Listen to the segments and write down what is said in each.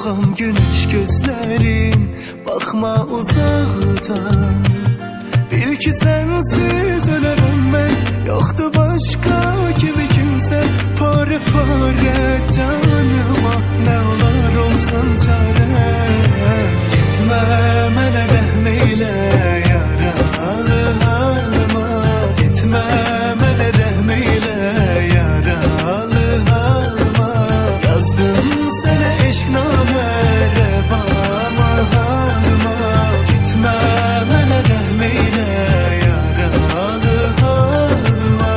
Ağam güneş gözlerin, bakma uzaktan. Bil ki sensiz ölürüm ben, yoktu başka kimi kimse. Pare pare canıma, ne olar olsan çare. Gitme mene rehm eyle yaralı halıma. Gitme mene rehm eyle yaralı halıma. Yazdım sana eşkname revama halıma. Gitme mene rehm eyle yaralı halıma.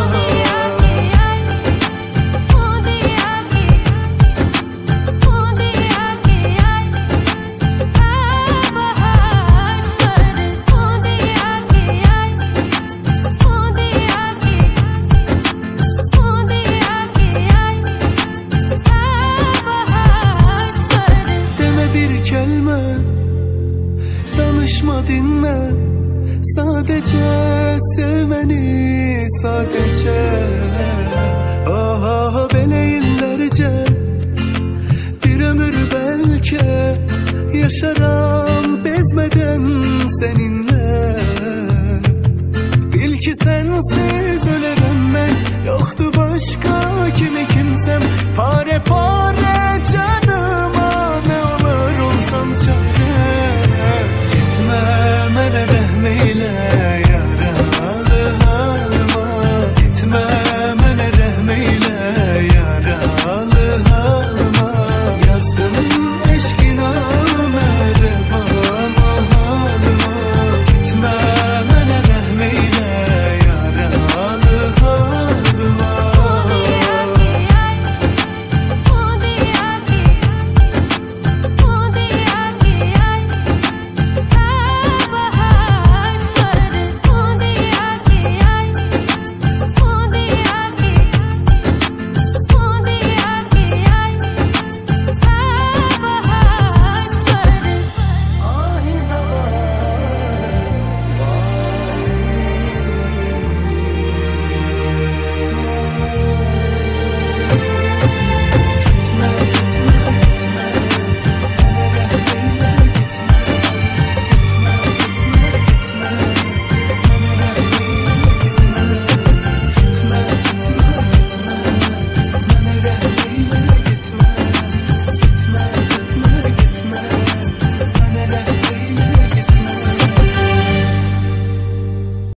Deme bir kelime, danışma dinle. Sadece sevmeni, sadece. Ah belə illərcə bir ömür belki yaşaram bezmeden seninle. Bil ki sensiz ölürüm ben, yoktu başka kimi kimsem. Pare pare